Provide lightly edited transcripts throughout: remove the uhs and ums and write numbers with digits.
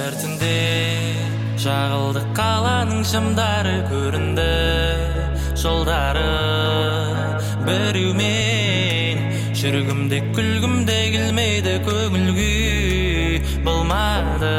түнде жағылды қаланың шамдары, көрінді жолдары біреумен. Жүргімде күлгімде келмейді, көңіл күй болмады.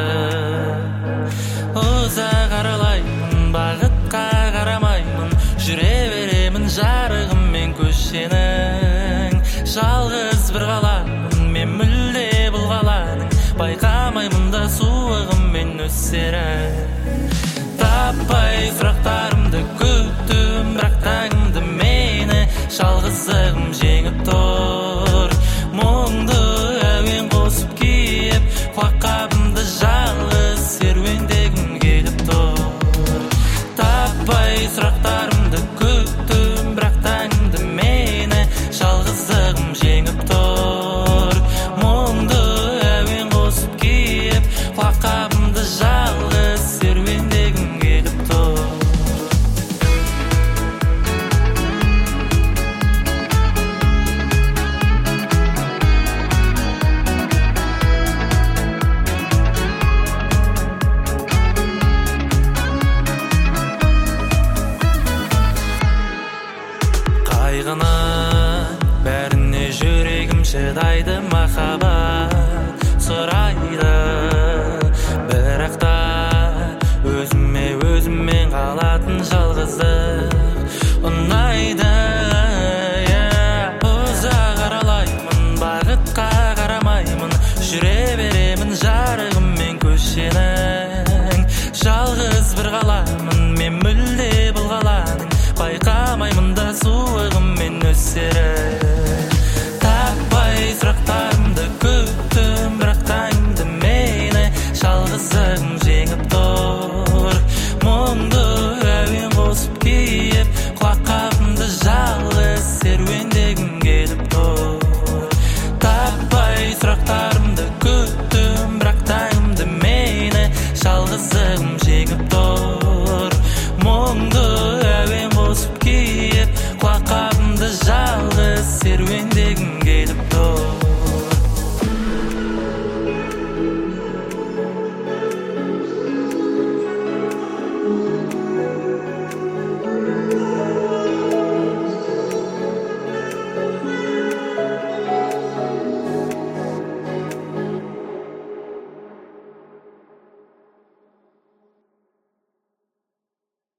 Ұзақ аралаймын, бағытқа қарамаймын, жүре беремін жарығыммен көшенің. Жалғыз бір қаламын мен, мүлде бұл қаланың, байқамаймын да суығыммен өсерін. Таппай сұрақтарымды күттім, бірақ таңымды мені жалғыздығым жеңіп тұр. Мұңды әуен қосып киіп, құлаққабымды жалғыз серуендегім келіп тұр. Таппай сұрақтарымды күттім, бірақ таңымды мені жалғыздығым жеңіп тұр. Мұңды әуен қосып киіп, құлаққабымды жалғыз серуендегім келіп тұр. Қайғының бәріне жүрегім шыдайды, махаббат сұрайды. Бірақ та өзіммен қалатын жалғыздық ұнайды. Ұзақ аралаймын, бағытқа қарамаймын, жүре беремін жарығыммен көшенің. Жалғыз бір қаламын мен, мүлде бұл қаланың, байқамаймын да суығыммен өсерін. Таппай сұрақтарымды күттім, бірақ таңды мені жалғыздығым